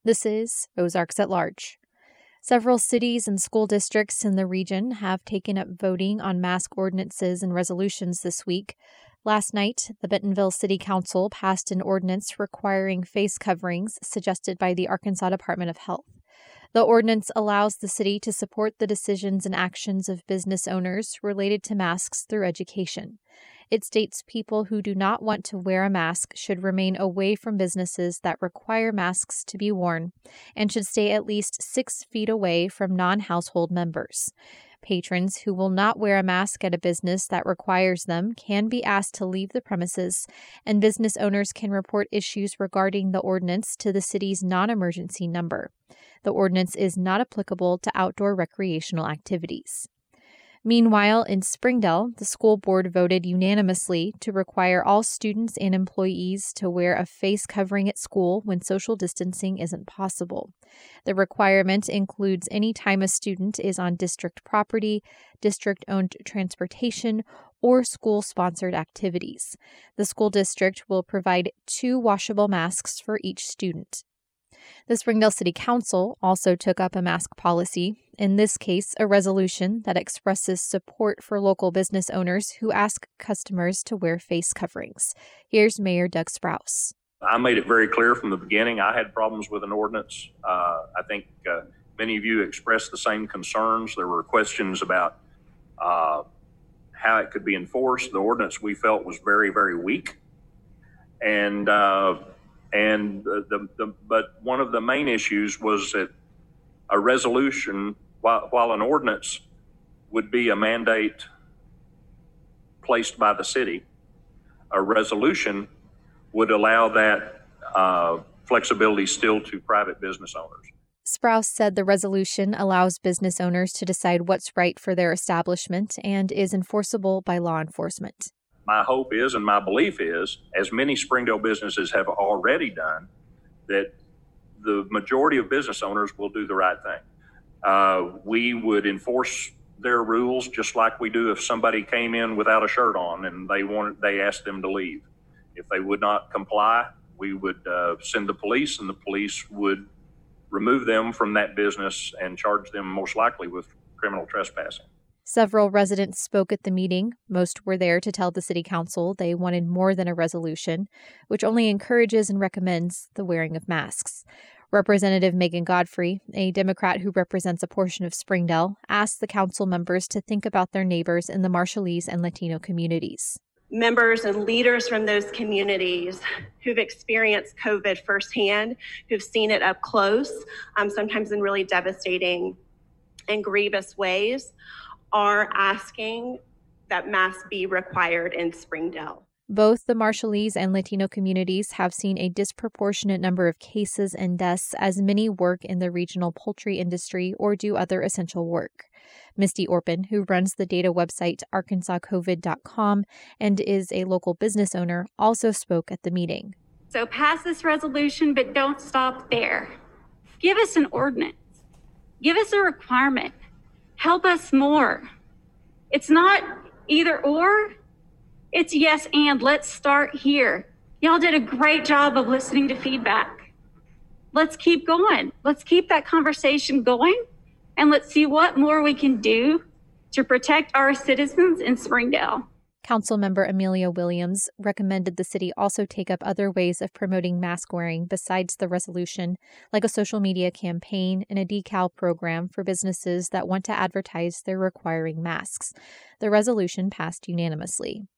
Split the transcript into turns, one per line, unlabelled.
This is Ozarks at Large. Several cities and school districts in the region have taken up voting on mask ordinances and resolutions this week. Last night, the Bentonville City Council passed an ordinance requiring face coverings suggested by the Arkansas Department of Health. The ordinance allows the city to support the decisions and actions of business owners related to masks through education. It states people who do not want to wear a mask should remain away from businesses that require masks to be worn and should stay at least 6 feet away from non-household members. Patrons who will not wear a mask at a business that requires them can be asked to leave the premises, and business owners can report issues regarding the ordinance to the city's non-emergency number. The ordinance is not applicable to outdoor recreational activities. Meanwhile, in Springdale, the school board voted unanimously to require all students and employees to wear a face covering at school when social distancing isn't possible. The requirement includes any time a student is on district property, district-owned transportation, or school-sponsored activities. The school district will provide 2 washable masks for each student. The Springdale City Council also took up a mask policy, in this case, a resolution that expresses support for local business owners who ask customers to wear face coverings. Here's Mayor Doug Sprouse.
I made it very clear from the beginning I had problems with an ordinance. I think many of you expressed the same concerns. There were questions about how it could be enforced. The ordinance we felt was very, very weak. But one of the main issues was that a resolution, while an ordinance would be a mandate placed by the city, a resolution would allow that flexibility still to private business owners.
Sprouse said the resolution allows business owners to decide what's right for their establishment and is enforceable by law enforcement.
My hope is, and my belief is, as many Springdale businesses have already done, that the majority of business owners will do the right thing. We would enforce their rules just like we do if somebody came in without a shirt on and they asked them to leave. If they would not comply, we would send the police, and the police would remove them from that business and charge them most likely with criminal trespassing.
Several residents spoke at the meeting. Most were there to tell the city council they wanted more than a resolution, which only encourages and recommends the wearing of masks. Representative Megan Godfrey, a Democrat who represents a portion of Springdale, asked the council members to think about their neighbors in the Marshallese and Latino communities.
Members and leaders from those communities who've experienced COVID firsthand, who've seen it up close, sometimes in really devastating and grievous ways, are asking that masks be required in Springdale.
Both the Marshallese and Latino communities have seen a disproportionate number of cases and deaths, as many work in the regional poultry industry or do other essential work. Misty Orpin, who runs the data website arkansascovid.com and is a local business owner, also spoke at the meeting.
So pass this resolution, but don't stop there. Give us an ordinance. Give us a requirement. Help us more. It's not either or, it's yes and. Let's start here. Y'all did a great job of listening to feedback. Let's keep going. Let's keep that conversation going, and let's see what more we can do to protect our citizens in Springdale.
Councilmember Amelia Williams recommended the city also take up other ways of promoting mask wearing besides the resolution, like a social media campaign and a decal program for businesses that want to advertise they're requiring masks. The resolution passed unanimously.